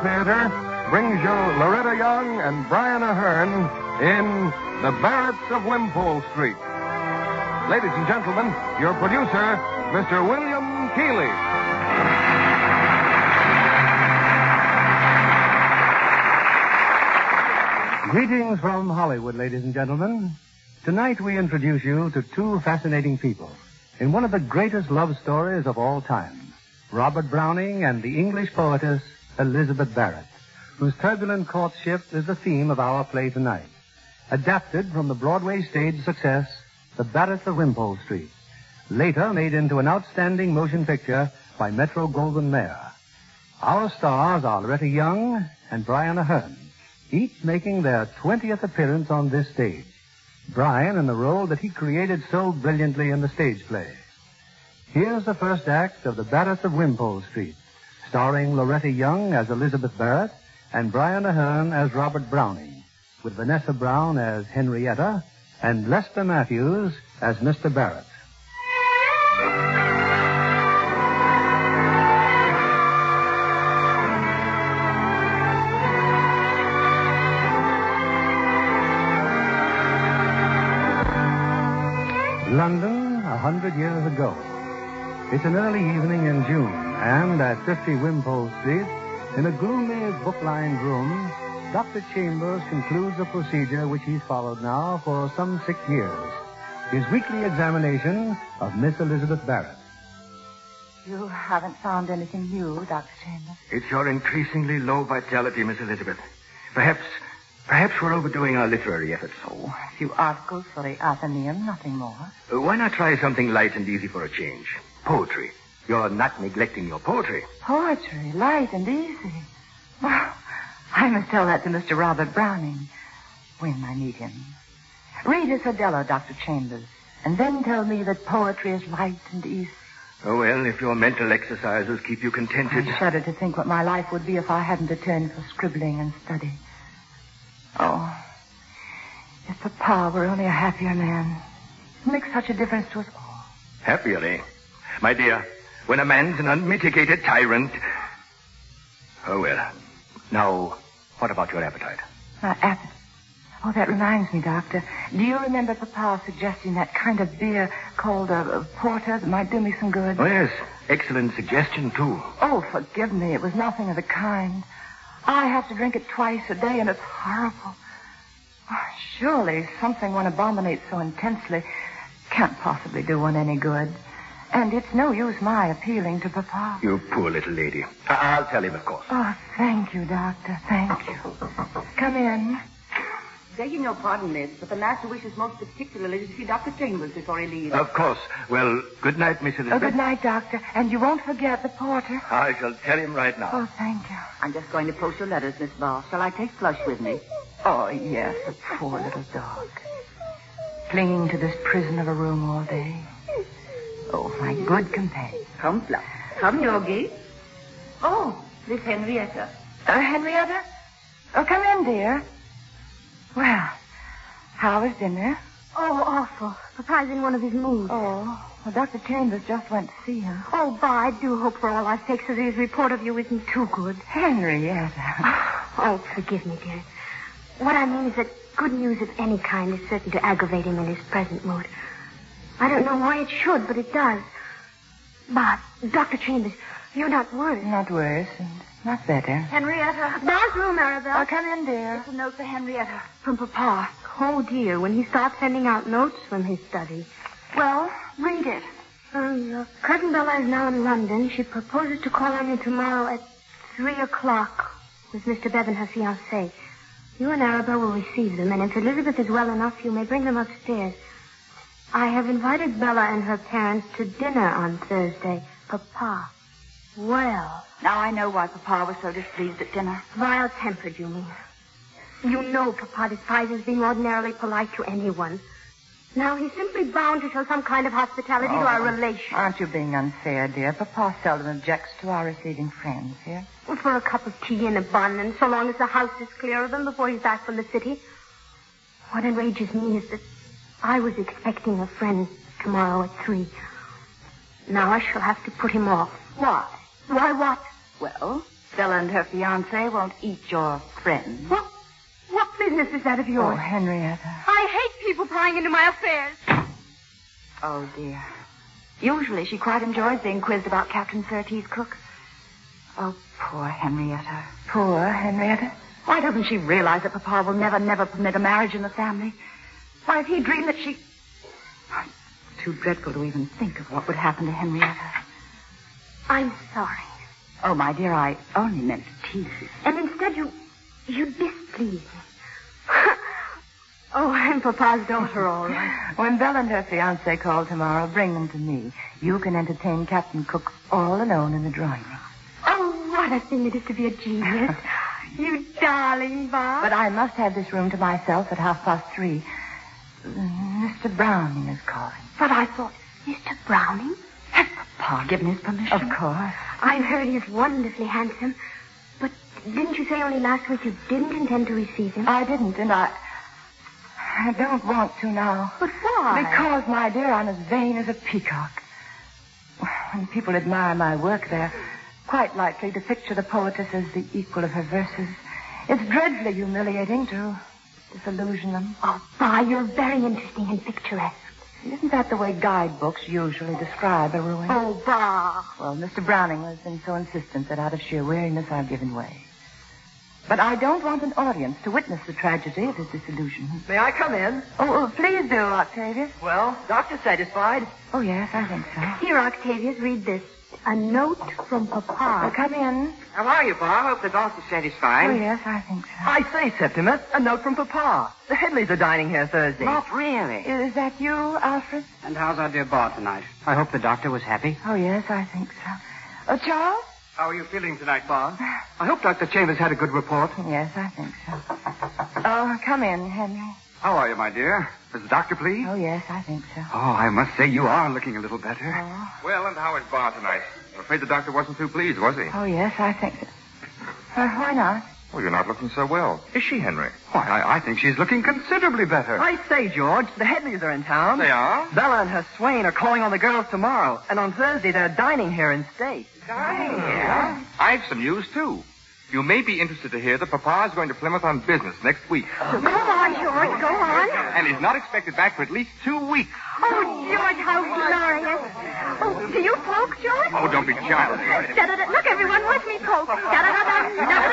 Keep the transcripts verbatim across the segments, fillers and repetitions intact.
Theater brings you Loretta Young and Brian Ahern in The Barretts of Wimpole Street. Ladies and gentlemen, your producer, Mister William Keighley. Greetings from Hollywood, ladies and gentlemen. Tonight we introduce you to two fascinating people in one of the greatest love stories of all time, Robert Browning and the English poetess Elizabeth Barrett, whose turbulent courtship is the theme of our play tonight, adapted from the Broadway stage success, The Barretts of Wimpole Street, later made into an outstanding motion picture by Metro-Goldwyn-Mayer. Our stars are Loretta Young and Brian Ahern, each making their twentieth appearance on this stage. Brian in the role that he created so brilliantly in the stage play. Here's the first act of The Barretts of Wimpole Street, starring Loretta Young as Elizabeth Barrett and Brian Ahern as Robert Browning, with Vanessa Brown as Henrietta and Lester Matthews as Mister Barrett. London, a hundred years ago. It's an early evening in June, and at fifty Wimpole Street, in a gloomy, book-lined room, Doctor Chambers concludes a procedure which he's followed now for some six years. His weekly examination of Miss Elizabeth Barrett. You haven't found anything new, Doctor Chambers? It's your increasingly low vitality, Miss Elizabeth. Perhaps... Perhaps we're overdoing our literary efforts. Oh, a few articles for the Athenaeum, nothing more. Uh, why not try something light and easy for a change? Poetry. You're not neglecting your poetry. Poetry, light and easy. Well, I must tell that to Mister Robert Browning when I meet him. Read his Adela, Doctor Chambers, and then tell me that poetry is light and easy. Oh, well, if your mental exercises keep you contented... I shudder to think what my life would be if I hadn't a turn for scribbling and study. Oh, if Papa were only a happier man. It makes such a difference to us all. Happier, eh? My dear, when a man's an unmitigated tyrant... Oh, well. Now, what about your appetite? My appetite? Oh, that reminds me, Doctor. Do you remember Papa suggesting that kind of beer called a, a porter that might do me some good? Oh, yes. Excellent suggestion, too. Oh, forgive me. It was nothing of the kind. I have to drink it twice a day, and it's horrible. Oh, surely something one abominates so intensely can't possibly do one any good. And it's no use my appealing to Papa. You poor little lady. I- I'll tell him, of course. Oh, thank you, Doctor. Thank you. Come in. Begging your pardon, miss, but the master wishes most particularly to see Doctor Chambers before he leaves. Of course. Well, good night, Miss Elizabeth. Oh, good night, Doctor. And you won't forget the porter. I shall tell him right now. Oh, thank you. I'm just going to post your letters, Miss Barr. Shall I take Flush with me? Oh, yes, the poor little dog. Clinging to this prison of a room all day. Oh, my good companion. Come, Flush. Come, Yogi. Oh, Miss Henrietta. Uh, Henrietta? Oh, come in, dear. Well, how was dinner? Oh, awful. Papa's in one of his moods. Oh, well, Doctor Chambers just went to see him. Oh, Ba, I do hope for all our sakes that his report of you isn't too good. Henrietta. Oh, forgive me, dear. What I mean is that good news of any kind is certain to aggravate him in his present mood. I don't know why it should, but it does. But, Doctor Chambers, you're not worse. Not worse, and not better. Henrietta. Ba's room, Arabelle. Oh, come in, dear. It's a note for Henrietta. From Papa. Oh, dear, when he starts sending out notes from his study. Well, read it. Um, your cousin Bella is now in London. She proposes to call on you tomorrow at three o'clock with Mister Bevan, her fiancé. You and Arabelle will receive them, and if Elizabeth is well enough, you may bring them upstairs. I have invited Bella and her parents to dinner on Thursday. Papa. Well. Now I know why Papa was so displeased at dinner. Vile-tempered, you mean. You know Papa despises being ordinarily polite to anyone. Now, he's simply bound to show some kind of hospitality oh, to our relations. Aren't you being unfair, dear? Papa seldom objects to our receiving friends here. Well, for a cup of tea and a bun, and so long as the house is clear of them before he's back from the city. What enrages me is that I was expecting a friend tomorrow at three. Now I shall have to put him off. What? Why, what? Well, Bella and her fiancé won't eat your friends. What, what business is that of Oh, yours? Henrietta. I hate people prying into my affairs. Oh, dear. Usually she quite enjoys being quizzed about Captain Surtees' cook. Oh, poor Henrietta. Poor Henrietta. Why doesn't she realize that Papa will never, never permit a marriage in the family? Why has he dreamed that she... Oh, it's too dreadful to even think of what would happen to Henrietta. I'm sorry. Oh, my dear, I only meant to tease you. And instead you... you displease me. Oh, I'm Papa's daughter, all right. When Belle and her fiancé call tomorrow, bring them to me. You can entertain Captain Cook all alone in the drawing room. Oh, what a thing it is to be a genius. You darling, Bob. But I must have this room to myself at half past three. Mister Browning is calling. But I thought, Mister Browning? Has Papa given his permission? Of course. I've heard he's wonderfully handsome. But didn't you say only last week you didn't intend to receive him? I didn't, and I... I don't want to now. But why? Because, my dear, I'm as vain as a peacock. When people admire my work, they're quite likely to picture the poetess as the equal of her verses. It's dreadfully humiliating to disillusion them. Oh, Bob, you're very interesting and picturesque. Isn't that the way guidebooks usually describe a ruin? Oh, Bob. Well, Mister Browning has been so insistent that out of sheer weariness I've given way. But I don't want an audience to witness the tragedy of his disillusionment. May I come in? Oh, oh, please do, Octavius. Well, doctor satisfied? Oh, yes, I think so. Here, Octavius, read this. A note from Papa. Oh, come in. How are you, Pa? Hope the doctor's satisfied. Oh, yes, I think so. I say, Septimus, a note from Papa. The Headleys are dining here Thursday. Not really. Is that you, Alfred? And how's our dear Bar tonight? I hope the doctor was happy. Oh, yes, I think so. Oh, Charles? How are you feeling tonight, Bar? I hope Doctor Chambers had a good report. Yes, I think so. Oh, come in, Henry. How are you, my dear? Is the doctor pleased? Oh, yes, I think so. Oh, I must say you are looking a little better. Oh, Well, and how is Bar tonight? I'm afraid the doctor wasn't too pleased, was he? oh yes, I think so. Uh, why not? Well, you're not looking so well. Is she, Henry? Why, I, I think she's looking considerably better. I say, George, the Headleys are in town. They are? Bella and her swain are calling on the girls tomorrow, and on Thursday they're dining here in state. Dining here? I've some news, too. You may be interested to hear that Papa's going to Plymouth on business next week. Go on, George, go on. And he's not expected back for at least two weeks. Oh, George, how glorious. Oh, do you poke, George? Oh, don't be childish. Da-da-da. Look, everyone, watch me poke. Da-da-da-da.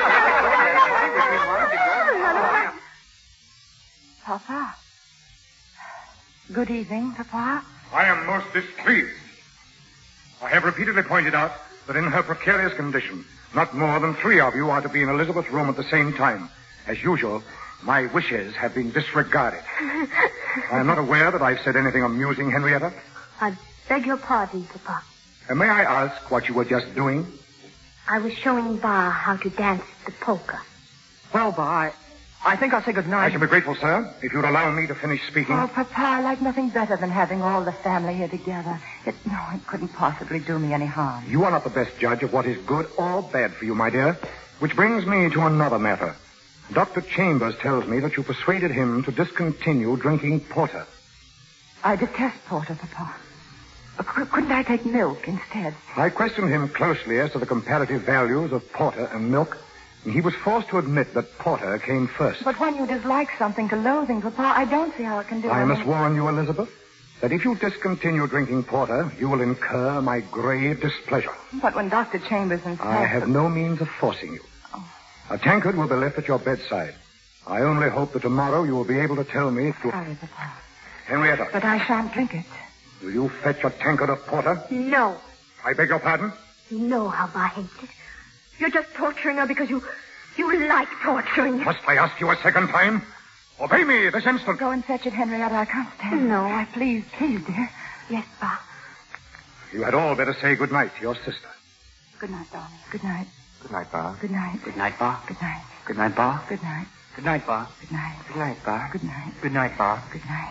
Da-da-da-da. Papa. Good evening, Papa. I am most displeased. I have repeatedly pointed out that in her precarious condition, not more than three of you are to be in Elizabeth's room at the same time. As usual, my wishes have been disregarded. I am not aware that I've said anything amusing, Henrietta. I beg your pardon, Papa. And may I ask what you were just doing? I was showing Bar how to dance the polka. Well, Bar, I, I think I'll say good I night. should be grateful, sir, if you'd allow me to finish speaking. Oh, Papa, I like nothing better than having all the family here together. It, no, it couldn't possibly do me any harm. You are not the best judge of what is good or bad for you, my dear. Which brings me to another matter. Doctor Chambers tells me that you persuaded him to discontinue drinking porter. I detest porter, Papa. Uh, c- couldn't I take milk instead? I questioned him closely as to the comparative values of porter and milk, and he was forced to admit that porter came first. But when you dislike something to loathing, Papa, I don't see how it can do I must anything. warn you, Elizabeth, that if you discontinue drinking porter, you will incur my grave displeasure. But when Doctor Chambers insists... I have no means of forcing you. A tankard will be left at your bedside. I only hope that tomorrow you will be able to tell me if you... Sorry, Papa. Henrietta, But I shan't drink it. will you fetch a tankard of porter? No. I beg your pardon? You know how Bar hates it. You're just torturing her because you... you like torturing her. Must I ask you a second time? Obey me this instant. Go and fetch it, Henrietta. I can't stand it. No. I please, please, dear. Yes, Bar. You had all better say good night to your sister. Good night, darling. Good night. Good night, Bar. Good night. Good night, Bar. Good night. Good night, Bar. Good night. Good night, Bar. Good night. Good night, Bar. Good night. Good night, Bar. Good night.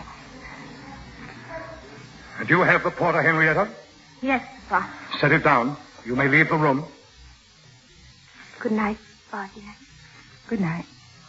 And you have the porter, Henrietta? Yes, Bar. Set it down. You may leave the room. Good night, Bar, dear. Good night.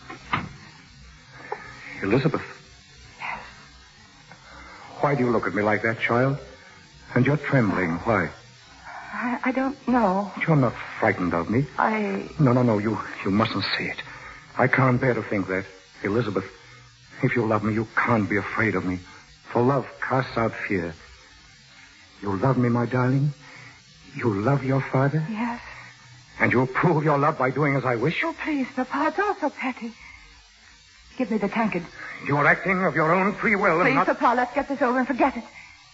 Elizabeth. Yes. Why do you look at me like that, child? And you're trembling. Why? I, I don't know. You're not frightened of me. I... No, no, no. You, you mustn't say it. I can't bear to think that. Elizabeth, if you love me, you can't be afraid of me. For love casts out fear. You love me, my darling? You love your father? Yes. And you'll prove your love by doing as I wish? Oh, please, Papa, it's all so petty. Give me the tankard. You're acting of your own free will Please, and not... Papa, let's get this over and forget it.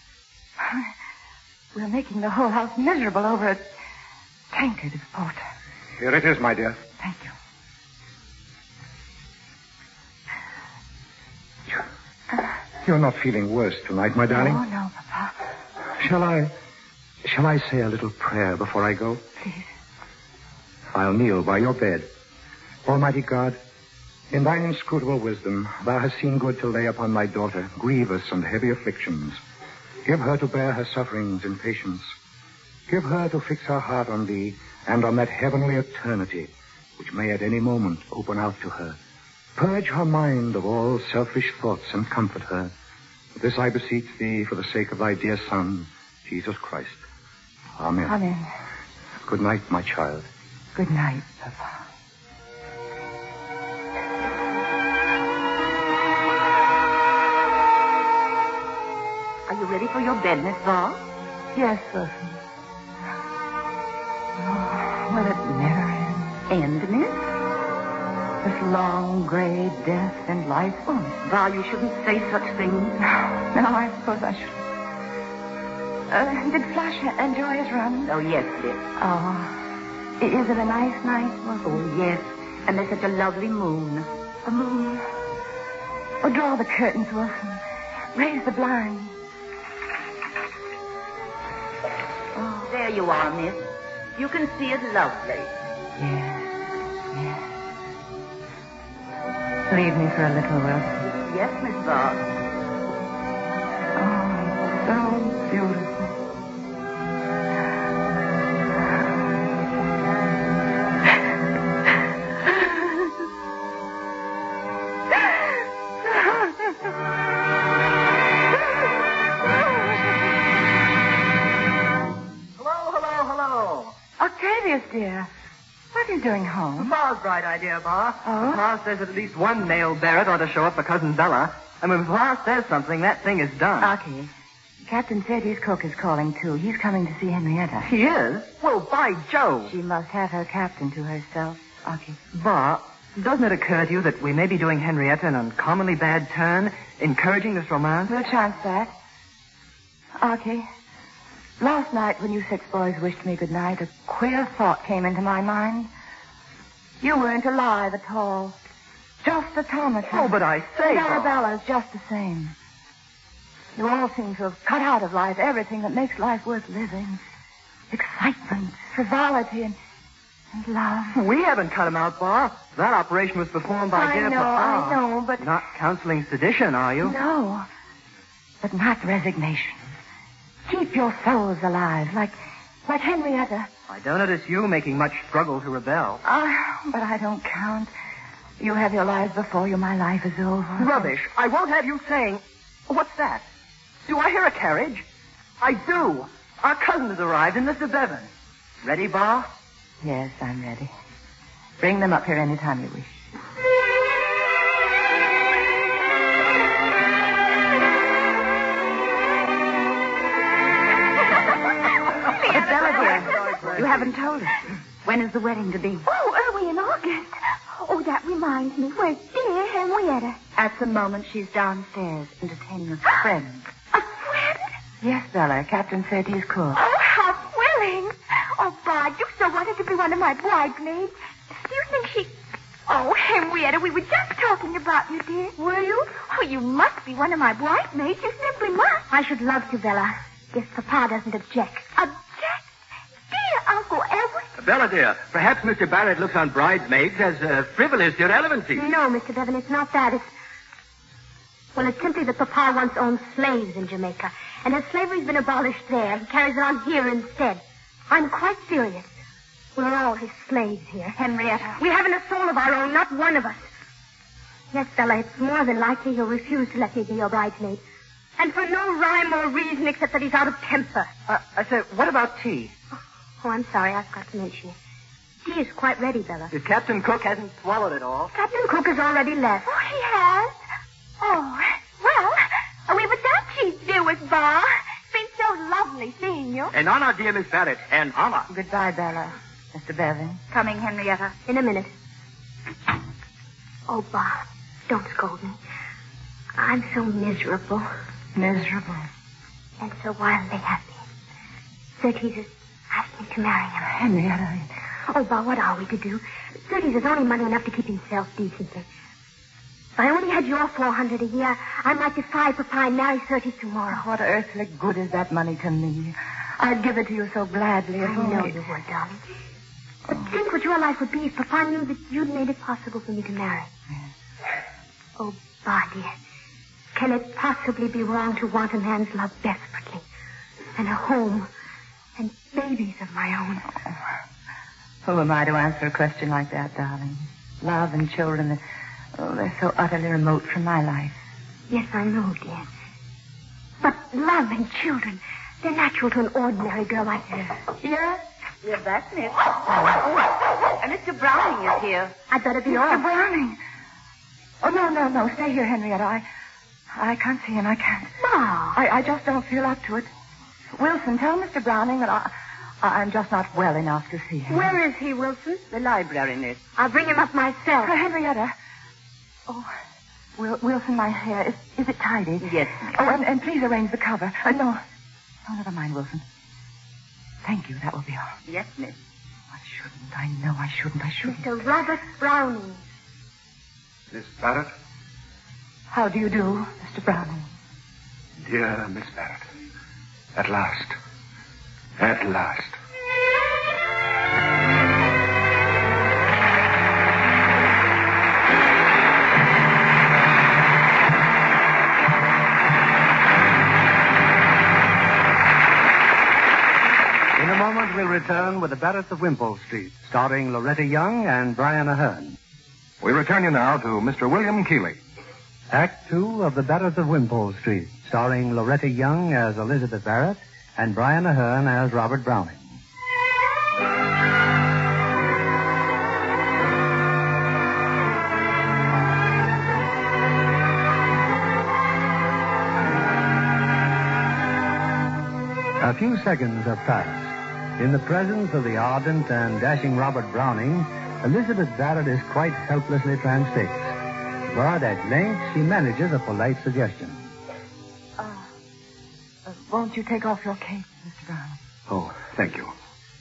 We're making the whole house miserable over a tankard of porter. Here it is, my dear. Thank you. You're not feeling worse tonight, my darling? Oh, no, Papa. Shall I... Shall I say a little prayer before I go? Please. I'll kneel by your bed. Almighty God, in thine inscrutable wisdom, thou hast seen good to lay upon thy daughter grievous and heavy afflictions. Give her to bear her sufferings in patience. Give her to fix her heart on thee and on that heavenly eternity which may at any moment open out to her. Purge her mind of all selfish thoughts and comfort her. This I beseech thee for the sake of thy dear Son, Jesus Christ. Amen. Amen. Good night, my child. Good night, Papa. Are you ready for your bed, Miss Ball? Yes, Wilson. Oh, will it never end? And, Miss? This long, gray death and life. Oh, Val, you shouldn't say such things. No, I suppose I should. Uh, did Flash enjoy his run? Oh, yes, dear. Oh, i- is it a nice night, Wilson? Oh, yes. And there's such a lovely moon. A moon. Oh, draw the curtains, Wilson. Raise the blinds. Oh, there you are, Miss. You can see it lovely. Yes, yes. Leave me for a little, Wilson. Yes, Miss Ball. Oh, so beautiful. Octavius, dear. What are you doing home? Papa's bright idea, Pa. Oh? Papa says that at least one male Barrett ought to show up for Cousin Bella. And when Papa says something, that thing is done. Aki, Captain Sadie's cook is calling, too. He's coming to see Henrietta. He is? Well, by Jove. She must have her captain to herself, Aki. Ba, doesn't it occur to you that we may be doing Henrietta an uncommonly bad turn, encouraging this romance? We'll chance that. Aki, last night when you six boys wished me good night, a queer thought came into my mind. You weren't alive at all. Just automaton. Oh, but I say, And Pa. Arabella's just the same. You all seem to have cut out of life everything that makes life worth living. Excitement, frivolity, and, and love. We haven't cut him out, Pa. That operation was performed by I dear know, Papa. I know, but... Not counseling sedition, are you? No, but not resignation. Keep your souls alive, like like Henrietta. I don't notice you making much struggle to rebel. Ah, but I don't count. You have your lives before you. My life is over. Rubbish. I won't have you saying... What's that? Do I hear a carriage? I do. Our cousin has arrived and Mister Bevan. Ready, Ba? Yes, I'm ready. Bring them up here anytime you wish. Bella, dear, you haven't told us. When is the wedding to be? Oh, early in August. Oh, that reminds me. Where's dear Henrietta? At the moment, she's downstairs entertaining a friend. A friend? Yes, Bella, Captain Sadie's cook. Oh, how thrilling. Oh, Bard, you so wanted to be one of my bridesmaids. Do you think she... Oh, Henrietta, we were just talking about you, dear. Were you? Oh, you must be one of my bridesmaids. You simply must. I should love to, Bella. If Papa doesn't object. Object? Dear Uncle Edward. Bella, dear, perhaps Mister Barrett looks on bridesmaids as uh, frivolous irrelevancy. No, Mister Bevan, it's not that. It's... Well, it's simply that Papa once owned slaves in Jamaica. And as slavery's been abolished there, he carries it on here instead. I'm quite serious. We're all his slaves here, Henrietta. We haven't a soul of our own, not one of us. Yes, Bella, it's more than likely he'll refuse to let me be your bridesmaid. And for no rhyme or reason except that he's out of temper. Uh, I said, what about tea? Oh, I'm sorry. I forgot to mention it. Tea is quite ready, Bella. If Captain Cook hasn't swallowed it all. Captain Cook has already left. Oh, he has? Oh, well, we would that cheese do with Bar. It's been so lovely seeing you. And Anna, dear Miss Barrett, and Anna. Goodbye, Bella. Mister Bevan. Coming, Henrietta. In a minute. Oh, Bob, don't scold me. I'm so miserable. Miserable. And so wildly happy. Surtees has asked me to marry him. Henrietta. Oh, Bob, what are we to do? Surtees has only money enough to keep himself decently. If I only had your four hundred a year, I might defy Papa and marry Surtees tomorrow. What earthly good is that money to me? I'd give it to you so gladly. If I only... know you would, darling. But think what your life would be if Papa knew that you'd made it possible for me to marry. Yes. Oh, Bob, dear. Can it possibly be wrong to want a man's love desperately? And a home. And babies of my own. Oh. Who am I to answer a question like that, darling? Love and children, oh, they're so utterly remote from my life. Yes, I know, dear. But love and children, they're natural to an ordinary girl like you. Yes? Yes, that's it. Oh, and Mister Browning is here. I'd better be Mister off. Browning. Oh, no, no, no. Stay here, Henrietta. I I can't see him. I can't. Ma. I, I just don't feel up to it. Wilson, tell Mister Browning that I, I'm just not well enough to see him. Where is he, Wilson? The library, Miss. I'll bring him up myself. Uh, Henrietta. Oh, Wil- Wilson, my hair. Is, is it tidy? Yes. Oh, and, and please arrange the cover. Uh, no. No, never mind, Wilson. Thank you. That will be all. Yes, Miss. I shouldn't. I know I shouldn't. I shouldn't. Mister Robert Browning. Miss Barrett? How do you do, Mister Browning? Dear Miss Barrett. At last. At last. In a moment, we'll return with the Barretts of Wimpole Street, starring Loretta Young and Brian Ahern. We return you now to Mister William Keeley. Act two of the Barretts of Wimpole Street, starring Loretta Young as Elizabeth Barrett and Brian Ahern as Robert Browning. A few seconds have passed. In the presence of the ardent and dashing Robert Browning, Elizabeth Barrett is quite helplessly transfixed. But at length she manages a polite suggestion. Uh, uh, won't you take off your cape, Mister Browning? Oh, thank you.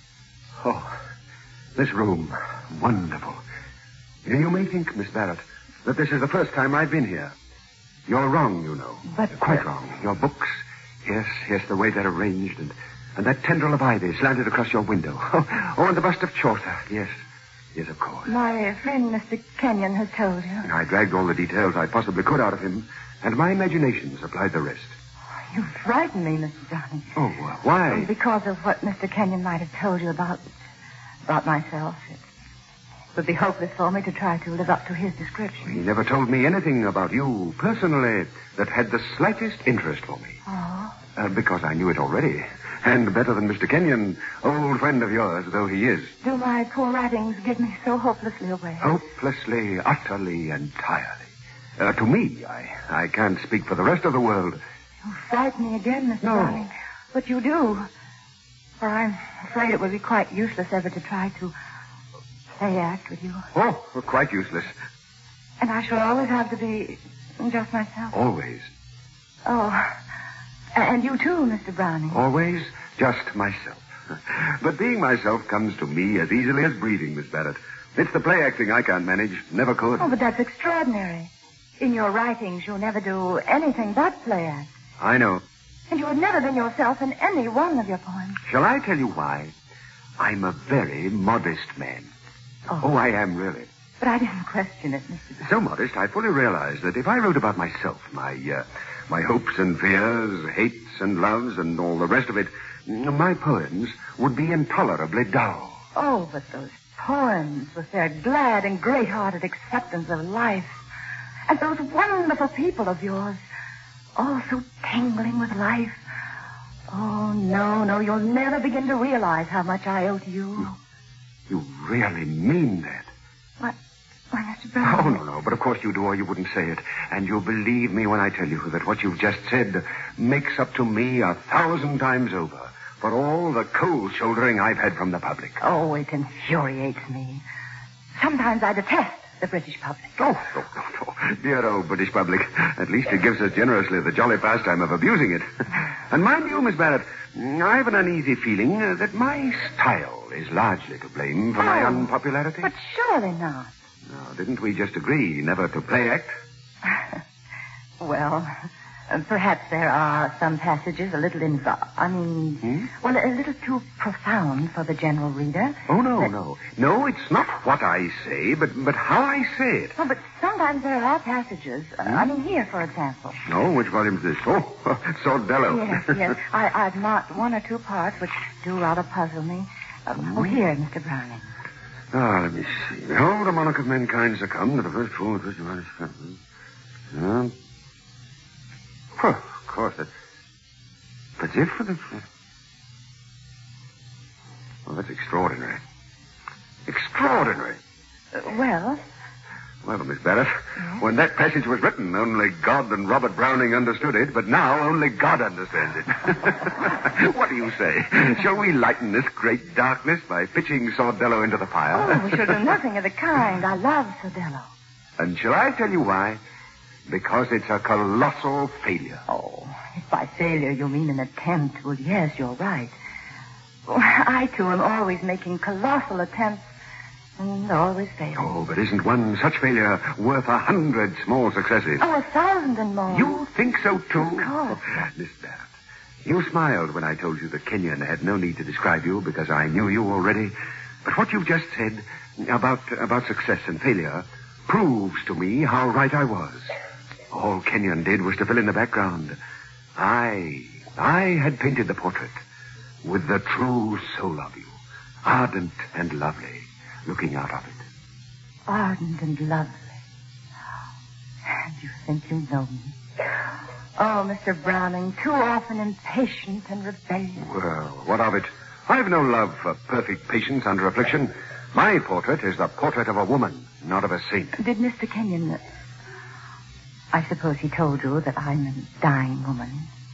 Oh, this room, wonderful. You may think, Miss Barrett, that this is the first time I've been here. You're wrong, you know. But... Quite wrong. Your books, yes, yes, the way they're arranged, and, and that tendril of ivy slanted across your window. Oh, oh, and the bust of Chaucer, yes. Yes, of course. My friend, Mister Kenyon, has told you. I dragged all the details I possibly could out of him, and my imagination supplied the rest. You frighten me, Mister Browning. Oh, uh, why? Because of what Mister Kenyon might have told you about, about myself. It would be hopeless for me to try to live up to his description. He never told me anything about you personally that had the slightest interest for me. Oh? Uh, because I knew it already. And better than Mister Kenyon, old friend of yours though he is. Do my poor writings give me so hopelessly away? Hopelessly, utterly, entirely. Uh, to me, I, I can't speak for the rest of the world. You frighten me again, Mister No. Browning. But you do. For I'm afraid it would be quite useless ever to try to play act with you. Oh, quite useless. And I shall always have to be just myself. Always. Oh, and you too, Mister Browning. Always just myself. But being myself comes to me as easily as breathing, Miss Barrett. It's the play acting I can't manage. Never could. Oh, but that's extraordinary. In your writings, you'll never do anything but play act. I know. And you have never been yourself in any one of your poems. Shall I tell you why? I'm a very modest man. Oh, Oh, I am really. but I didn't question it, Mister Browning. So modest, I fully realize that if I wrote about myself, my uh, my hopes and fears, hates and loves, and all the rest of it, my poems would be intolerably dull. Oh, but those poems with their glad and great-hearted acceptance of life, and those wonderful people of yours, all so tingling with life. Oh, Oh, no, no. You'll never begin to realize how much I owe to you. You really mean that? What? Why, Mister Brown? Oh, no, no. But of course you do, or you wouldn't say it. And you'll believe me when I tell you that what you've just said makes up to me a thousand times over for all the cold shouldering I've had from the public. Oh, it infuriates me. Sometimes I detest the British public. Oh, no, no, no. Dear old British public. At least it gives us generously the jolly pastime of abusing it. And mind you, Miss Barrett, I have an uneasy feeling uh, that my style is largely to blame for my Oh, unpopularity. But surely not. No, didn't we just agree never to play act? Well, uh, perhaps there are some passages a little involved. I mean, Hmm? well, a little too profound for the general reader. Oh, no, But- no. No, it's not what I say, but, but how I say it. Oh, but sometimes there are passages. Uh, I mean, here, for example. Oh, which volume is this? Oh, Sordello. Yes, yes. I, I've marked one or two parts which do rather puzzle me. Um, oh, here, Mister Browning. Ah, let me see. Behold, the monarch of mankind succumbed to the first fool of Christian uh, Well, of course, that, that's it for the... Well, that's extraordinary. Extraordinary. Uh, well, Well, Miss Barrett, when that passage was written, only God and Robert Browning understood it, but now only God understands it. What do you say? Shall we lighten this great darkness by pitching Sordello into the fire? oh, we shall do nothing of the kind. I love Sordello. And shall I tell you why? Because it's a colossal failure. Oh, if by failure you mean an attempt, well, yes, you're right. Oh, I, too, am always making colossal attempts and always failing. Oh, but isn't one such failure worth a hundred small successes? Oh, a thousand and more. You think so, too? Of course. Miss Barrett, you smiled when I told you that Kenyon had no need to describe you because I knew you already. But what you've just said about, about success and failure proves to me how right I was. All Kenyon did was to fill in the background. I, I had painted the portrait with the true soul of you, ardent and lovely, looking out of it. Ardent and lovely. And you think you know me. Oh, Mister Browning, too often impatient and rebellious. Well, what of it? I've no love for perfect patience under affliction. My portrait is the portrait of a woman, not of a saint. Did Mister Kenyon... I suppose he told you that I'm a dying woman.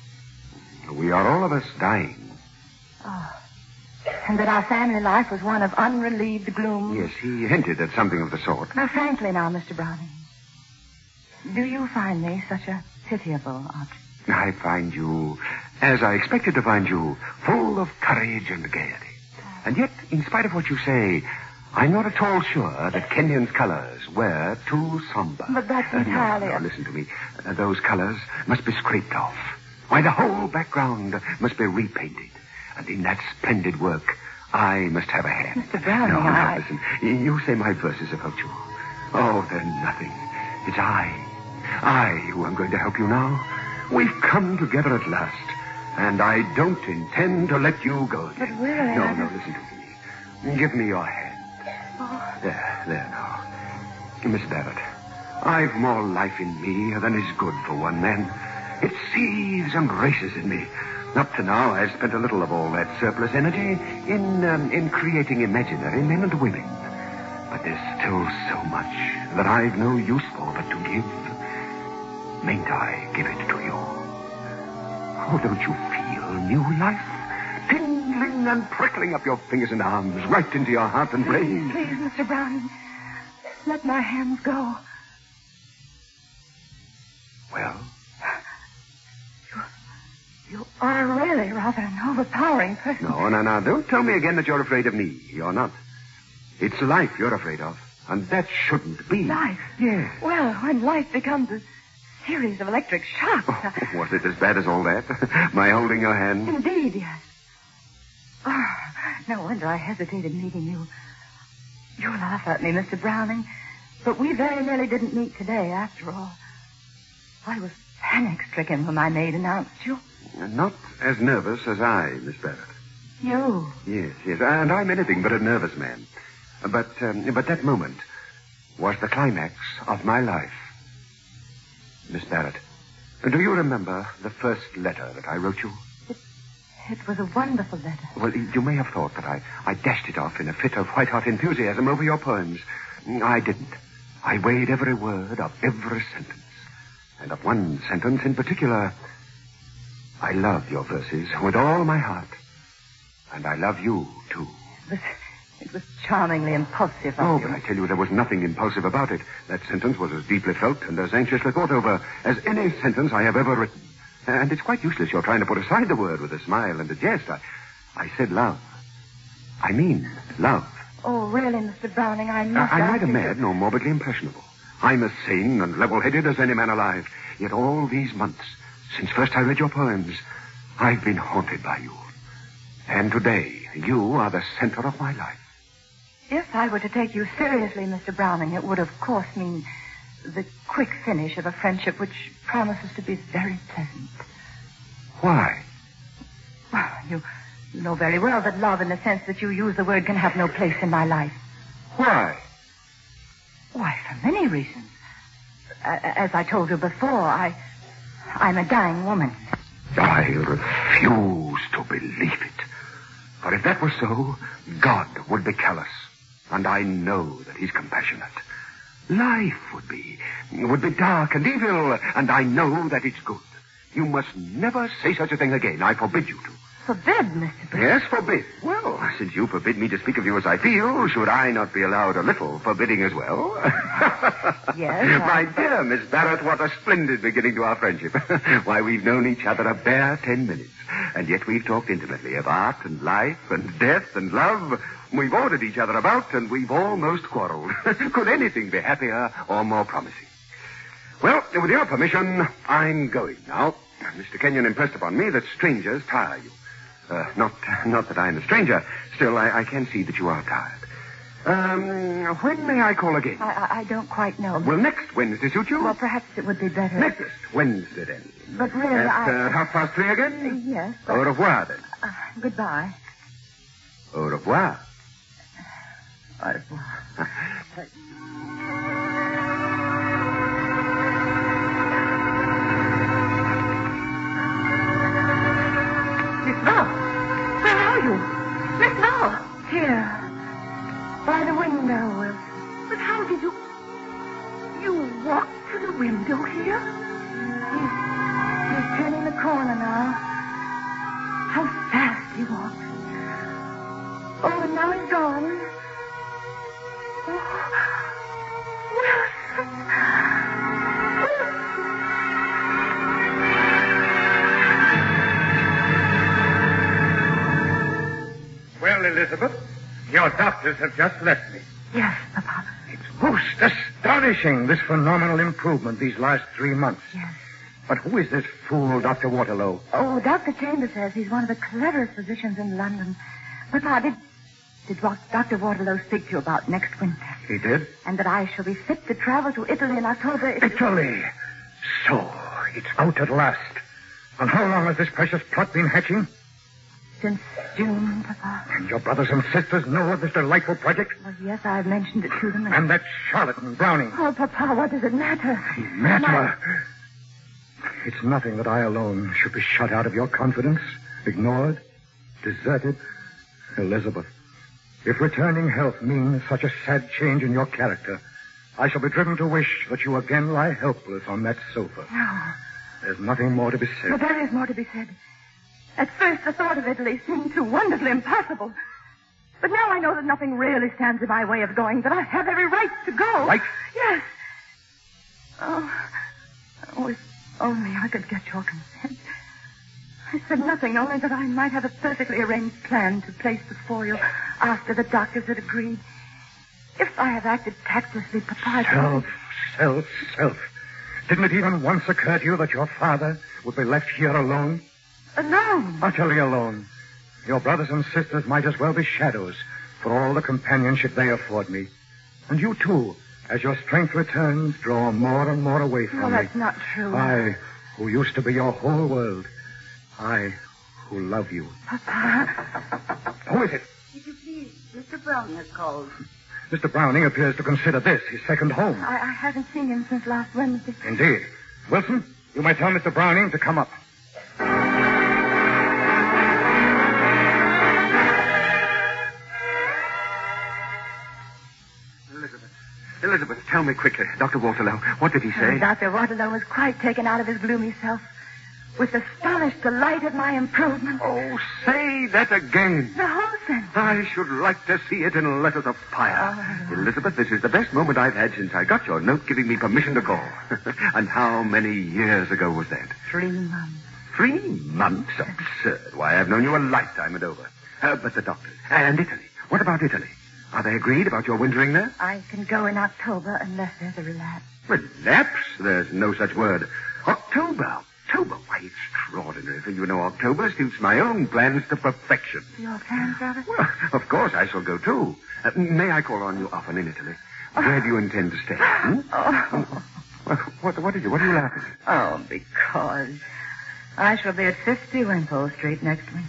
We are all of us dying. Oh. And that our family life was one of unrelieved gloom. Yes, he hinted at something of the sort. Now, frankly now, Mister Browning, do you find me such a pitiable object? I find you, as I expected to find you, full of courage and gaiety. And yet, in spite of what you say, I'm not at all sure that Kenyon's colors were too somber. But that's Uh, entirely... no, no, listen to me. Uh, those colors must be scraped off. Why, the whole background must be repainted. And in that splendid work, I must have a hand. Mister Browning, no, no, I... listen. You say my verses about you. Oh, they're nothing. It's I. I who am going to help you now. We've come together at last. And I don't intend to let you go again. But really, No, I... no, listen to me. Give me your hand. Oh. There, there now. Miss Barrett, I've more life in me than is good for one man. It seethes and races in me. Up to now, I've spent a little of all that surplus energy in um, in creating imaginary men and women. But there's still so much that I've no use for but to give. Mayn't I give it to you? Oh, don't you feel new life? Tingling and prickling up your fingers and arms, right into your heart and brain. Please, Mister Browning, let my hands go. Well? You are really rather an overpowering person. No, no, no. Don't tell me again that you're afraid of me. You're not. It's life you're afraid of. And that shouldn't be. Life? Yes. Well, when life becomes a series of electric shocks... Oh, was it as bad as all that? My holding your hand? Indeed, yes. Oh, no wonder I hesitated meeting you. You laugh at me, Mister Browning, but we very nearly didn't meet today, after all. I was panic-stricken when my maid announced you. Not as nervous as I, Miss Barrett. You? Yes, yes, and I'm anything but a nervous man. But, um, but that moment was the climax of my life. Miss Barrett, do you remember the first letter that I wrote you? It It was a wonderful letter. Well, you may have thought that I, I dashed it off in a fit of white-hot enthusiasm over your poems. I didn't. I weighed every word of every sentence. And of one sentence in particular, I love your verses with all my heart. And I love you, too. It was, it was charmingly impulsive of Oh, you. but I tell you, there was nothing impulsive about it. That sentence was as deeply felt and as anxiously thought over as any sentence I have ever written. And it's quite useless your trying to put aside the word with a smile and a jest. I, I said love. I mean love. Oh, really, Mister Browning, I must Uh, I'm ask neither you mad to- nor morbidly impressionable. I'm as sane and level-headed as any man alive. Yet all these months, since first I read your poems, I've been haunted by you. And today, you are the center of my life. If I were to take you seriously, Mister Browning, it would, of course, mean the quick finish of a friendship which promises to be very pleasant. Why? Well, you know very well that love, in the sense that you use the word, can have no place in my life. Why? Why, for many reasons. A- As I told you before, I, I'm a dying woman. I refuse to believe it. For if that were so, God would be callous. And I know that he's compassionate. Life would be, would be dark and evil, and I know that it's good. You must never say such a thing again. I forbid you to. Forbid, Mister Browning? Yes, forbid. Well, since you forbid me to speak of you as I feel, should I not be allowed a little forbidding as well? Yes, My I... dear Miss Barrett, what a splendid beginning to our friendship. Why, we've known each other a bare ten minutes, and yet we've talked intimately of art and life and death and love. We've ordered each other about, and we've almost quarreled. Could anything be happier or more promising? Well, with your permission, I'm going now. Mister Kenyon impressed upon me that strangers tire you. Uh, not, not that I'm a stranger. Still, I, I can see that you are tired. Um, when may I call again? I, I, I don't quite know. Will next Wednesday suit you? Well, perhaps it would be better. Next Wednesday, then. But really, At I... uh, half past three again? Yes, but... Au revoir, then. Uh, goodbye. Au revoir. Au revoir. Miss Val, where are you? Miss Val! Here. By the window, Wilson. But how did you... You walked to the window here? He's, he's turning the corner now. How fast he walks. Oh, and now he's gone. Oh, Wilson. Well, Elizabeth, your doctors have just left me. Yes, Papa. It's most astonishing, this phenomenal improvement these last three months. Yes. But who is this fool, Doctor Waterlow? Oh, Doctor Chambers says he's one of the cleverest physicians in London. Papa, did, did Doctor Waterlow speak to you about next winter? He did? And that I shall be fit to travel to Italy in October. If... Italy. So, it's out at last. And how long has this precious plot been hatching? Since June, Papa. And your brothers and sisters know of this delightful project? Well, yes, I've mentioned it to them. And, and that charlatan, Browning. Oh, Papa, what does it matter? Matter? My... It's nothing that I alone should be shut out of your confidence, ignored, deserted. Elizabeth, if returning health means such a sad change in your character, I shall be driven to wish that you again lie helpless on that sofa. No. There's nothing more to be said. But there is more to be said. At first, the thought of Italy seemed too wonderfully impossible. But now I know that nothing really stands in my way of going, that I have every right to go. Right? Yes. Oh, oh, if only I could get your consent. I said nothing, only that I might have a perfectly arranged plan to place before you after the doctors had agreed. If I have acted tactlessly, Papa... Self, self, self. Didn't it even once occur to you that your father would be left here alone? Alone? Utterly alone. Your brothers and sisters might as well be shadows for all the companionship they afford me. And you, too, as your strength returns, draw more and more away from no, me. that's not true. I, who used to be your whole world. I, who love you. Papa. Who is it? Did you please? Mister Browning has called. Mister Browning appears to consider this his second home. I, I haven't seen him since last Wednesday. Indeed. Wilson, you may tell Mister Browning to come up. tell me quickly, Doctor Waterlow, what did he say? Doctor Waterlow was quite taken out of his gloomy self with astonished delight at my improvement. Oh, say that again. The whole sentence. I should like to see it in letters of fire. Oh. Elizabeth, this is the best moment I've had since I got your note giving me permission to call. And how many years ago was that? Three months. Three months? Absurd. Why, I've known you a lifetime and over. Uh, but the doctors. And Italy. What about Italy? Are they agreed about your wintering there? I can go in October unless there's a relapse. Relapse? There's no such word. October. October? Why, extraordinary. For you know, October suits my own plans to perfection. Your plans, Robert? Well, of course, I shall go, too. Uh, may I call on you often in Italy? Where do you intend to stay? Hmm? Oh. Well, what, what is it? What are you laughing at? Oh, because I shall be at fifty Wimpole Street next winter.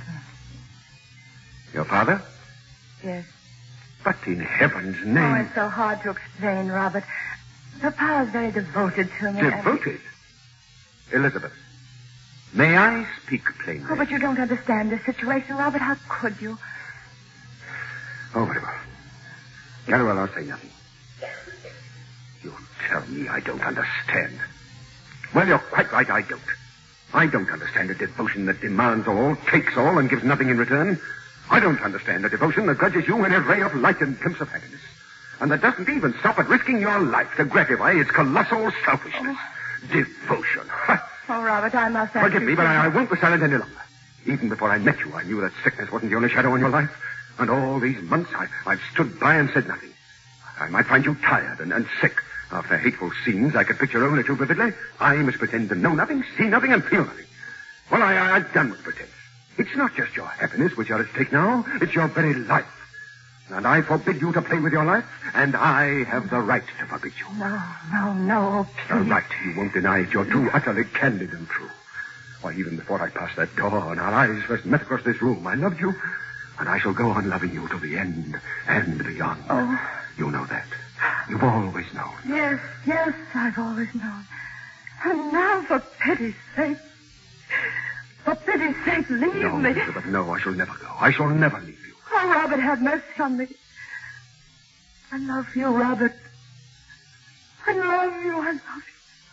Your father? Yes. But in heaven's name... Oh, it's so hard to explain, Robert. Papa is very devoted to me. Devoted? And... Elizabeth, may I speak plainly? Oh, but you don't understand this situation, Robert. How could you? Oh, very well. Very well, I'll say nothing. You tell me I don't understand. Well, you're quite right, I don't. I don't understand a devotion that demands all, takes all, and gives nothing in return. I don't understand a devotion that grudges you an array of light and glimpse of happiness. And that doesn't even stop at risking your life to gratify its colossal selfishness. Oh. Devotion. Oh, Robert, I must ask Forgive me, but I, I won't be silent any longer. Even before I met you, I knew that sickness wasn't the only shadow in your life. And all these months, I, I've stood by and said nothing. I might find you tired and, and sick. After hateful scenes I could picture only too vividly, I must pretend to know nothing, see nothing, and feel nothing. Well, I, I, I've done with pretense. It's not just your happiness which are at stake now. It's your very life. And I forbid you to play with your life, and I have the right to forbid you. No, no, no, please. The right. You won't deny it. You're too utterly candid and true. Why, even before I passed that door and our eyes first met across this room, I loved you, and I shall go on loving you to the end and beyond. Oh. You know that. You've always known. Yes, yes, I've always known. And now, for pity's sake, for pity's sake, leave no, me. Elizabeth, no, I shall never go. I shall never leave you. Oh, Robert, have mercy on me. I love you, Robert. I love you, I love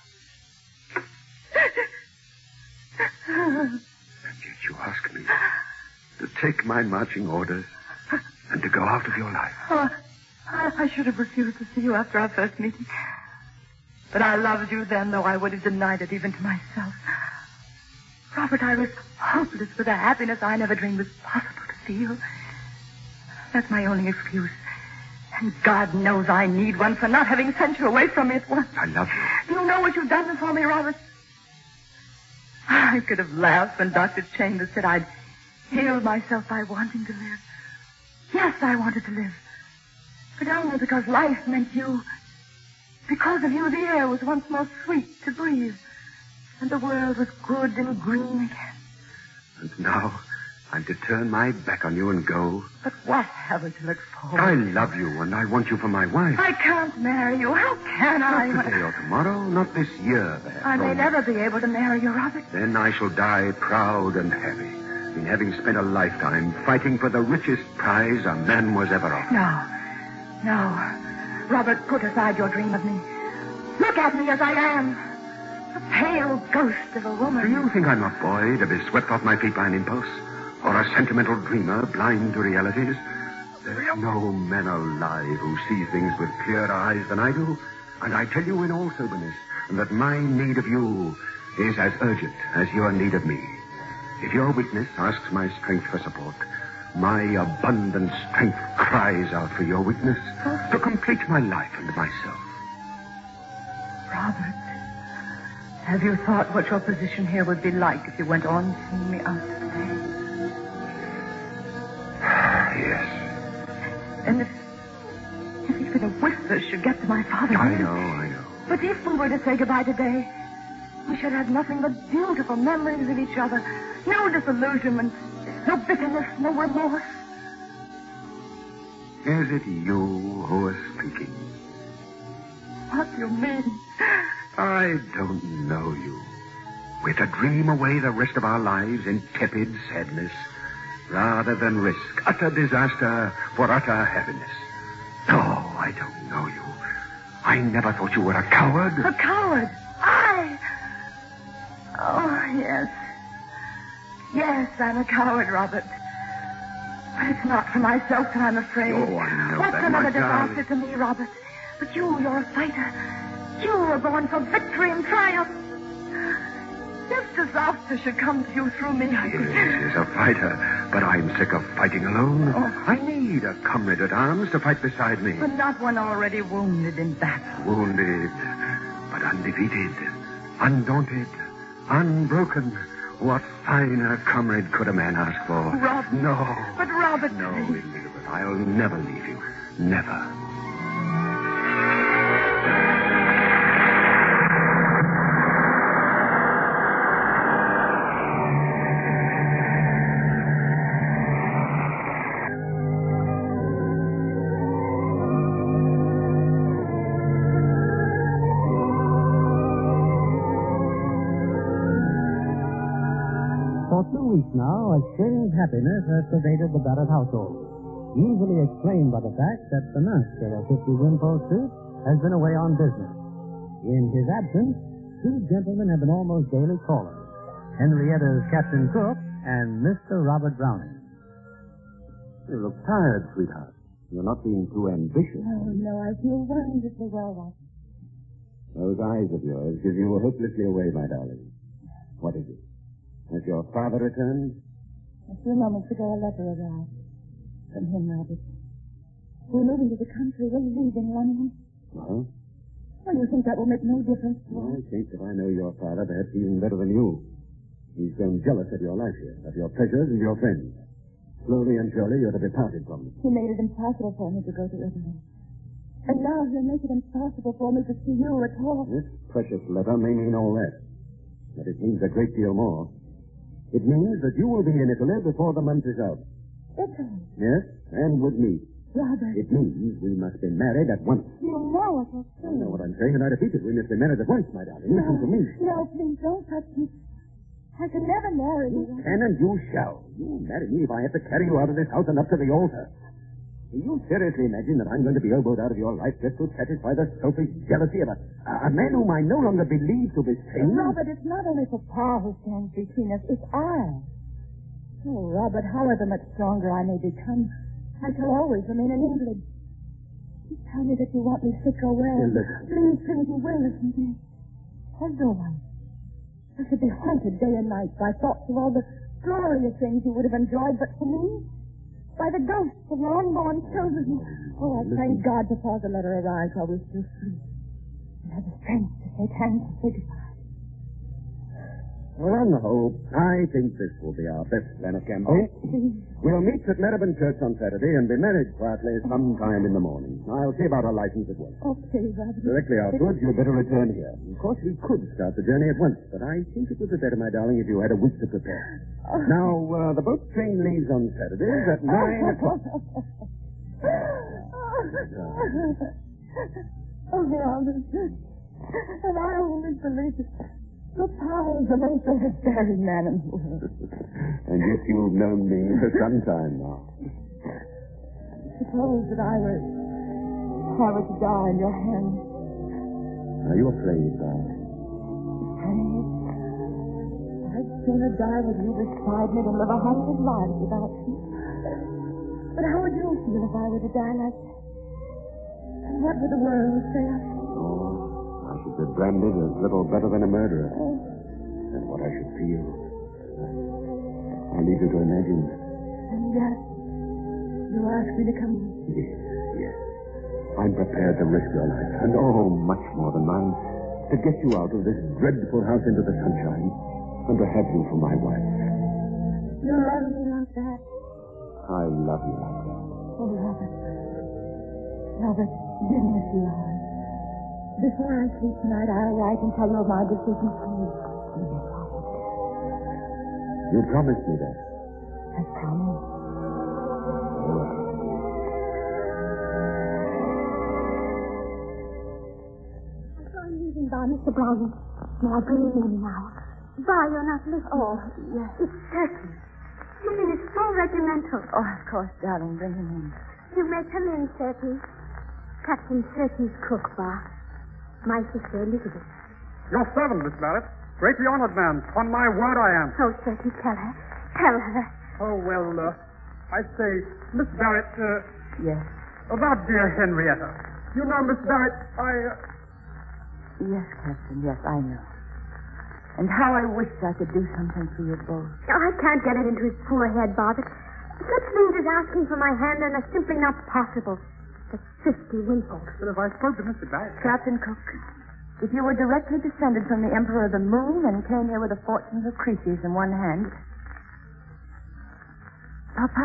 you. And yet you ask me to take my marching orders and to go out of your life. Oh, I, I should have refused to see you after our first meeting. But I loved you then, though I would have denied it even to myself. Robert, I was hopeless with a happiness I never dreamed was possible to feel. That's my only excuse. And God knows I need one for not having sent you away from me at once. I love you. You know what you've done for me, Robert? I could have laughed when Doctor Chambers said I'd healed myself by wanting to live. Yes, I wanted to live. But only because life meant you. Because of you, the air was once more sweet to breathe. And the world was good and green again. And now I'm to turn my back on you and go. But what have I to look forward I love you, and I want you for my wife. I can't marry you. How can I? Not today or tomorrow, not this year, perhaps. I may never be able to marry you, Robert. Then I shall die proud and happy in having spent a lifetime fighting for the richest prize a man was ever offered. No. No. Robert, put aside your dream of me. Look at me as I am. A pale ghost of a woman. Do you think I'm a boy to be swept off my feet by an impulse? Or a sentimental dreamer blind to realities? There's no man alive who sees things with clearer eyes than I do. And I tell you in all soberness that my need of you is as urgent as your need of me. If your weakness asks my strength for support, my abundant strength cries out for your weakness to complete my life and myself. Robert, have you thought what your position here would be like if you went on seeing me out today? Yes. And if, if even a whisper should get to my father... I know, I know. But if we were to say goodbye today, we should have nothing but beautiful memories of each other. No disillusionment, no bitterness, no remorse. Is it you who are speaking? What do you mean? I don't know you. We're to dream away the rest of our lives in tepid sadness, rather than risk utter disaster for utter happiness. No, I don't know you. I never thought you were a coward. A coward? I? Oh, yes. Yes, I'm a coward, Robert. But it's not for myself that I'm afraid. Oh, I know What's that, another my darling. disaster to me, Robert? But you, you're a fighter. You were born for victory and triumph. If disaster should come to you through me, I Yes, could... yes, a fighter. But I'm sick of fighting alone. Oh. I need a comrade at arms to fight beside me. But not one already wounded in battle. Wounded, but undefeated, undaunted, unbroken. What finer comrade could a man ask for? Robert. No. But Robert... No, Elizabeth, I'll never leave you. Never. For two weeks now, a strange happiness has pervaded the Barrett household, usually explained by the fact that the master of fifty Wimpole Street has been away on business. In his absence, two gentlemen have been almost daily callers, Henrietta's Captain Cook and Mister Robert Browning. You look tired, sweetheart. You're not being too ambitious. Oh, no, I feel wonderfully well, Robert. Those eyes of yours give you hopelessly away, my darling. What is it? Has your father returned? A few moments ago, a letter arrived from him, Robert. We're moving to the country. We're leaving London. Well? Well, you think that will make no difference to us? I think that I know your father perhaps even better than you. He's grown jealous of your life here, of your pleasures and your friends. Slowly and surely you're to be parted from them. He made it impossible for me to go to Italy. And now he'll make it impossible for me to see you at all. This precious letter may mean all that. But it means a great deal more. It means that you will be in Italy before the month is out. Italy? Yes, and with me. Robert. It means we must be married at once. You know it, that's I true. know what I'm saying, and I repeat it. We must be married at once, my darling. Listen No. to me. No, please don't touch me. I can never marry you. Can and you shall. You marry me if I have to carry you out of this house and up to the altar. Do you seriously imagine that I'm going to be elbowed out of your life just to satisfy the selfish jealousy of a, a man whom I no longer believe to be sane? Robert, it's not only Papa who stands between us. It's I. Oh, Robert, however much stronger I may become, I shall always remain in England. You tell me that you want me sick or well. Elizabeth. Please, please, you will listen to me. Otherwise, I should be haunted day and night by thoughts of all the glorious things you would have enjoyed, but for me, by the ghosts of your unborn children. Oh, I thank God before the letter arrived while we're still free. And have the strength to shake hands and say goodbye. Well, on the whole, I think this will be our best plan of campaign. We'll meet at Marybone Church on Saturday and be married quietly sometime in the morning. I'll see about our license at once. Okay, Robert. Directly afterwards, you'd better return here. Of course, we could start the journey at once, but I think it would be better, my darling, if you had a week to prepare. Oh. Now, uh, the boat train leaves on Saturdays at nine o'clock. Oh, Robert. And I always believed it. Papa is the most overbearing man in the world. And yet you've known me for some time now. Suppose that I were, I were to die in your hands. Are you afraid, darling? Afraid? I'd sooner die with you beside me than live a hundred lives without you. But how would you feel if I were to die like that? And what would the world say of me? Oh, I should be branded as little better than a murderer. Oh. And what I should feel. I leave you to imagine. And yet, you ask me to come with you. Yes, yes. I'm prepared to risk your life, and oh, much more than mine, to get you out of this dreadful house into the sunshine, and to have you for my wife. You love me like that? I love you like that. Oh, Robert. Robert, give me a few hours. Before I sleep tonight, I'll write and tell you of my decision. Please, please, Robert. You promised me that. I promise. Well. I'm leaving by Mister Browning. May I bring him in now? Bar, you're not listening. Oh, yes. It's certain. You mean it's so regimental. Oh, of course, darling. Bring him in. You may come in, Turkey. Captain Turkey's cook, Bob. My sister, Elizabeth. Your servant, Miss Barrett. Greatly honored, ma'am. On my word, I am. Oh, Turkey, tell her. Tell her. Oh, well, uh, I say, Miss Barrett, uh, Yes. about dear Henrietta. You know, Miss Barrett, I, uh... Yes, Captain, yes, I know. And how I wish I could do something for you both. Oh, I can't get it into his poor head, Bob. It, such things as asking for my hand are simply not possible. The fifty winkles. But if I spoke to Mister Barrett... Captain Cook, if you were directly descended from the Emperor of the Moon and came here with a fortune of Croesus in one hand... Papa?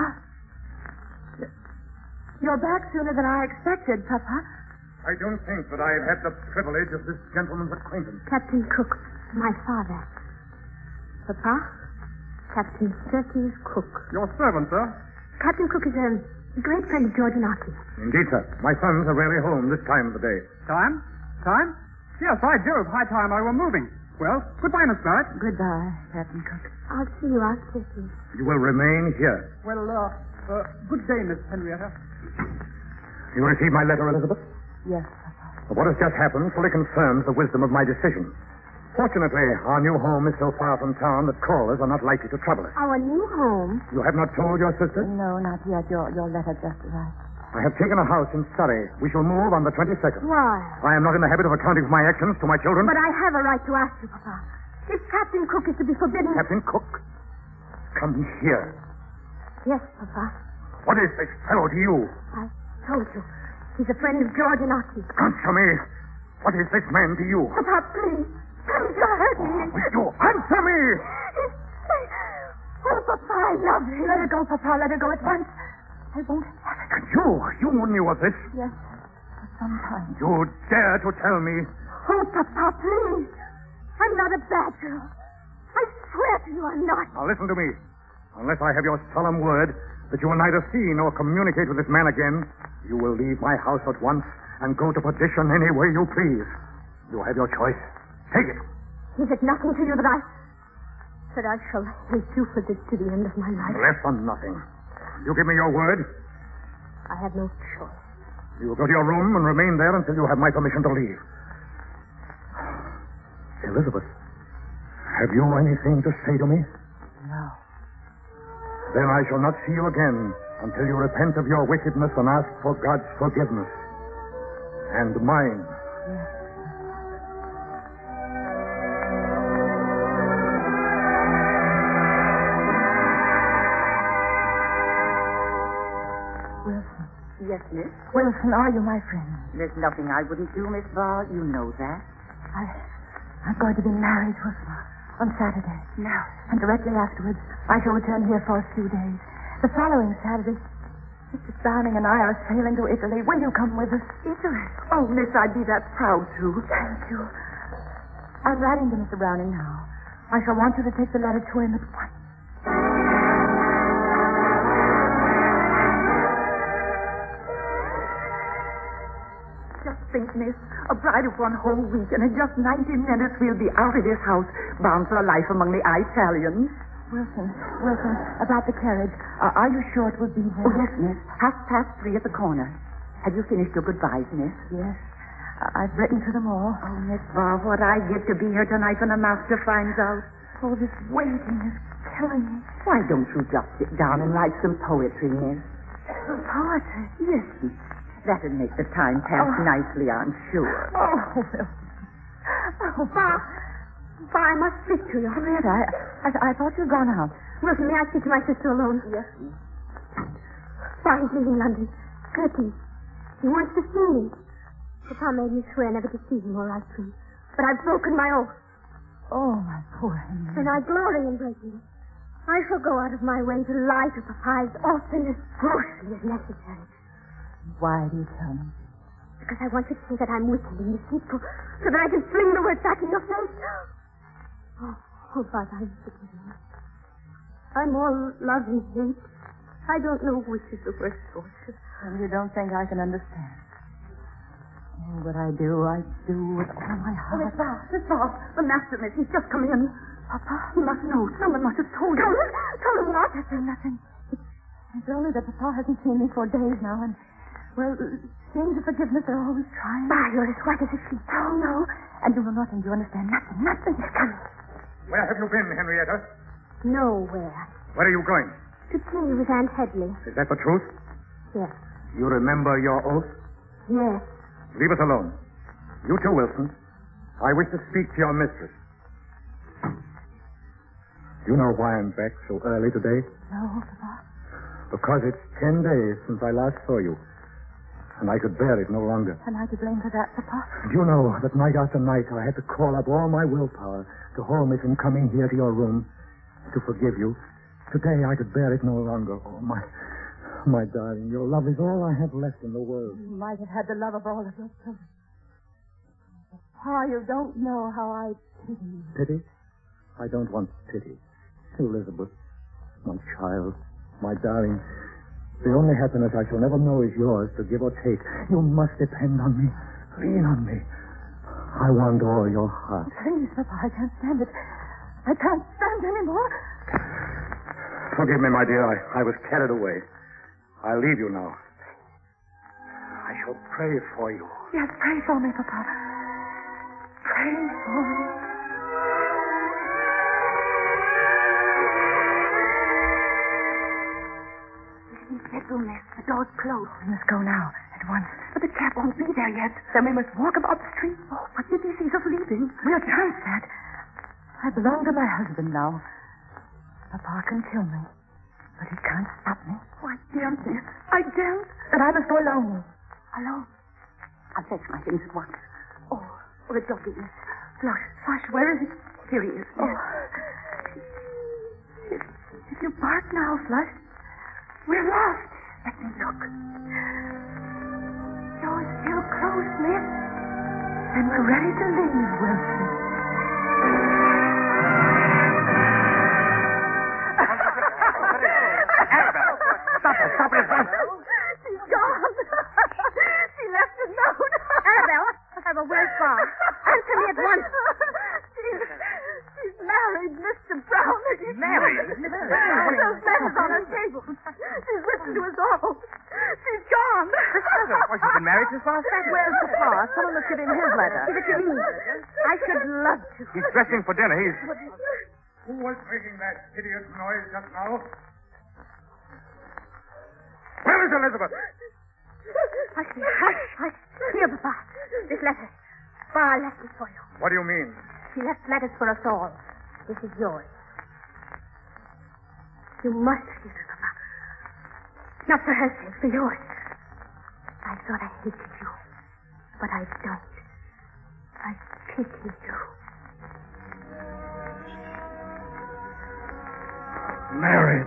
You're back sooner than I expected, Papa. I don't think that I've had the privilege of this gentleman's acquaintance. Captain Cook, my father. Papa? Captain Turkey's cook. Your servant, sir. Captain Cook is a great friend of George Anaki. Indeed, sir. My sons are rarely home this time of the day. Time? Time? Yes, by Jove, high time I were moving. Well, goodbye, Miss Barrett. Goodbye, Captain Cook. I'll see you out, Turkey. You will remain here. Well, uh, uh, good day, Miss Henrietta. You received my letter, Elizabeth? Yes, Papa. What has just happened fully confirms the wisdom of my decision. Fortunately, our new home is so far from town that callers are not likely to trouble us. Our new home? You have not told your sister? No, not yet. Your, your letter just arrived. I have taken a house in Surrey. We shall move on the twenty-second. Why? I am not in the habit of accounting for my actions to my children. But I have a right to ask you, Papa. If Captain Cook is to be forbidden... Captain Cook? Come here. Yes, Papa. What is this fellow to you? I told you. He's a friend of George Anaki. Answer me. What is this man to you? Papa, please. Please, you're hurting me. Will you answer me? Oh, Papa, I love you. Let her go, Papa. Let her go at once. I won't have it. And you, you knew of this? Yes, for some time. You dare to tell me? Oh, Papa, please. I'm not a bad girl. I swear to you I'm not. Now listen to me. Unless I have your solemn word that you will neither see nor communicate with this man again, you will leave my house at once and go to perdition any way you please. You have your choice. Take it. Is it nothing to you that I... that I shall hate you for this to the end of my life? Less than nothing. You give me your word. I have no choice. You will go to your room and remain there until you have my permission to leave. Elizabeth, have you anything to say to me? No. Then I shall not see you again until you repent of your wickedness and ask for God's forgiveness. And mine. Yes. Wilson. Yes, miss? Wilson, are you my friend? There's nothing I wouldn't do, Miss Barr. You know that. I, I'm going to be married, Wilson, on Saturday. No. And directly afterwards, I shall return here for a few days. The following Saturday, Mister Browning and I are sailing to Italy. Will you come with us? Italy? Oh, miss, I'd be that proud to. Thank you. I'm writing to Mister Browning now. I shall want you to take the letter to him at once. Just think, miss, a bride of one whole week, and in just ninety minutes we'll be out of this house, bound for a life among the Italians. Wilson, Wilson, about the carriage. Uh, are you sure it will be there? Oh, yes, miss. Half past three at the corner. Have you finished your goodbyes, miss? Yes. Uh, I've written to them all. Oh, Miss Barr, what I give to be here tonight when the master finds out. Oh, this waiting is killing me. Why don't you just sit down and write some poetry, miss? Poetry? Yes, miss. That'll make the time pass oh. nicely, I'm sure. Oh, Wilson. Oh, Bob. Bob, I must speak to you. Henrietta, I, I, I thought you'd gone out. Wilson, may I speak to my sister alone? Yes, miss. Bob is leaving London. Gertie. He wants to see me. Papa made me swear never to see him or write to him. But I've broken my oath. Oh, my poor Henrietta. And I glory in breaking it. I shall go out of my way to lie to Papa as often, as grossly as necessary. Why do you tell me? Because I want you to think that I'm wicked and deceitful, so that I can fling the words back in your face. Oh, oh Bob, I'm forgiven you. I'm all love and hate. I don't know which is the worst torture. And you don't think I can understand? Oh, what I do, I do with all my heart. Oh, Miss Barr, Miss Barr, the master, miss, he's just come in. Papa? He must know. Someone must have told him. Tell him? Tell him what? I've done nothing. It's only that Papa hasn't seen me for days now, and Well, things of forgiveness are always trying. Bah, you're as white as a sheet. Oh, no. And you know nothing. Do you understand? Nothing. Nothing. Come. Where have you been, Henrietta? Nowhere. Where are you going? To tea with Aunt Headley. Is that the truth? Yes. You remember your oath? Yes. Leave us alone. You too, Wilson. I wish to speak to your mistress. Do you know why I'm back so early today? No, Papa. Because it's ten days since I last saw you. And I could bear it no longer. Am I to blame for that, Papa? Do you know that night after night I had to call up all my willpower to hold me from coming here to your room to forgive you? Today I could bear it no longer. Oh, my, my darling, your love is all I have left in the world. You might have had the love of all of your children. Papa, you don't know how I pity you. Pity? I don't want pity. Elizabeth, my child, my darling, the only happiness I shall never know is yours to give or take. You must depend on me. Lean on me. I want all your heart. Please, Papa, I can't stand it. I can't stand anymore. Forgive me, my dear. I, I was carried away. I'll leave you now. I shall pray for you. Yes, pray for me, Papa. Pray for me. Bedroom, miss. The door's closed. We must go now, at once. But the cab won't be there yet. Then we must walk about the street. Oh, what did he see us leaving? We'll chance that. I belong to my husband now. Papa can kill me, but he can't stop me. Oh, I daren't, miss. I daren't. Then I must go alone. Alone? I'll fetch my things at once. Oh, oh the doggy, miss. Flush, Flush, where is he? Here he is. Oh. If, if you bark now, Flush, we're lost. Let me look. Door's still closed, miss. And we're ready to leave, Wilson. Annabelle, stop her. Stop her at once. She's gone. She left a note. Annabelle, I have a word for her. Answer me at once. She's, she's married, Mister Brown. He's Married? Those letters on her table. She's written to us all. She's gone. Well, she's been married since last Saturday. Where's Papa? Someone must give him his letter. Give it to me. I should love to. He's dressing for dinner. He's... Who was making that hideous noise just now? Where is Elizabeth? Hush, hush, hush. Here, Papa. This letter. Bar left it for you. What do you mean? She left letters for us all. This is yours. You must forgive her, Papa. Not for her sake, for yours. I thought I hated you, but I don't. I pity you. Married.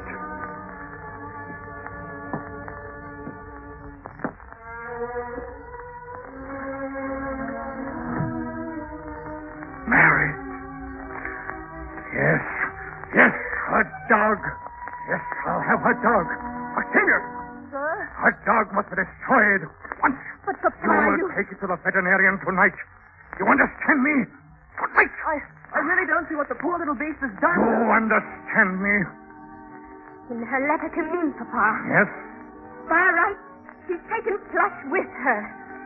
Married. Yes. Yes, her dog. Yes, I'll have her dog. Octavia! Sir? Her dog must be destroyed once. But Papa, You will you... take it to the veterinarian tonight. You understand me? Tonight. I, I really don't see what the poor little beast has done. You understand me? In her letter to me, Papa. Yes? Far right. She's taken Flush with her.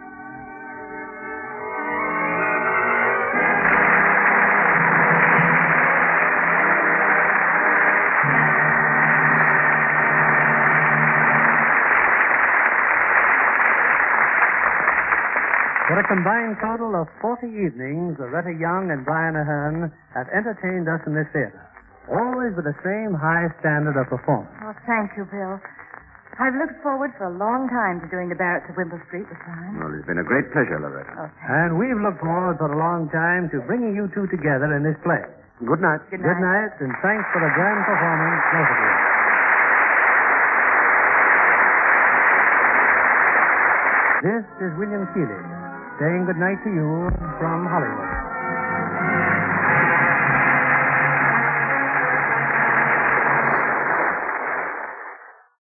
For a combined total of forty evenings, Loretta Young and Brian Ahern have entertained us in this theater, always with the same high standard of performance. Oh, thank you, Bill. I've looked forward for a long time to doing the Barretts of Wimple Street with Brian. Well, it's been a great pleasure, Loretta. Oh, And we've looked forward for a long time to bringing you two together in this play. Good night. Good Good night. night, and thanks for the grand performance, both of you. This is William Keeley saying good night to you from Hollywood.